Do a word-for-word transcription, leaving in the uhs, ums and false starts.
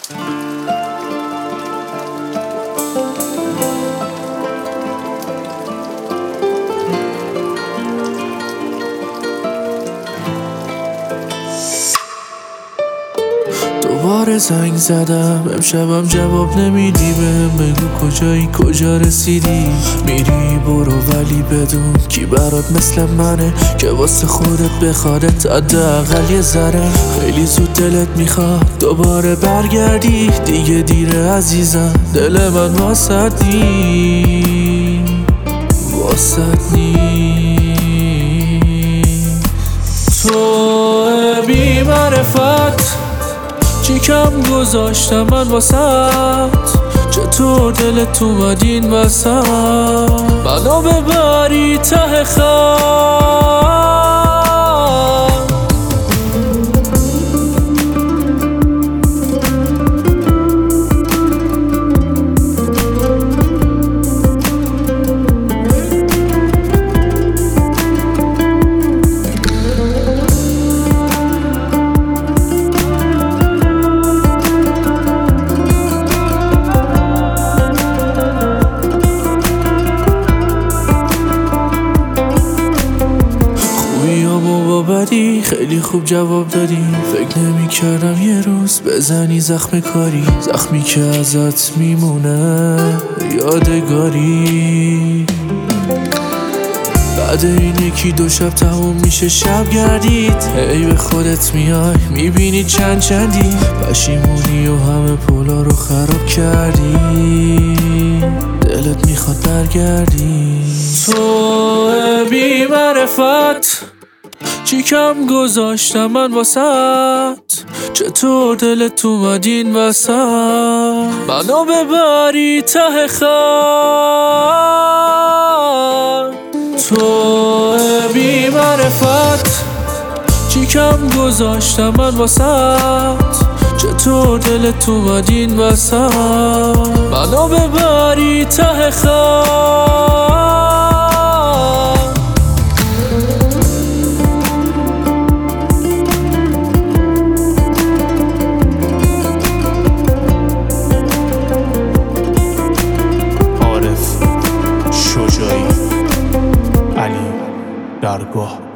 دوباره زنگ زدم امشبم جواب نمیدی بهم، بگو کجایی کجا رسیدی. میری برو ولی بدون کی برات مثل منه که واسه خودت بخوادت حداقل یه ذره. خیلی زود دلت میخواد دوباره برگردی، دیگه دیره عزیزم، دل من واسط نی واسط نی. تو بی معرفت چی کم گذاشتم من واسط، چطور دلت اومد این وسط منو ببری ته خط. بدی خیلی خوب جواب دادی، فکر نمی کردم یه روز بزنی زخم کاری، زخمی که ازت میمونه یادگاری. بعد این یکی دو شب تموم میشه شب گردید، هی به خودت میای میبینی چند چندی، پشیمونی و همه پولا رو خراب کردی، دلت میخواد برگردی. تو بی معرفت چی کم گذاشتم من واسط، چطور دلت اومد این وسط منو ببری ته خط. تو بی معرفت چی کم گذاشتم من واسط، چطور دلت اومد این وسط منو ببری ته خط. علی درگاه.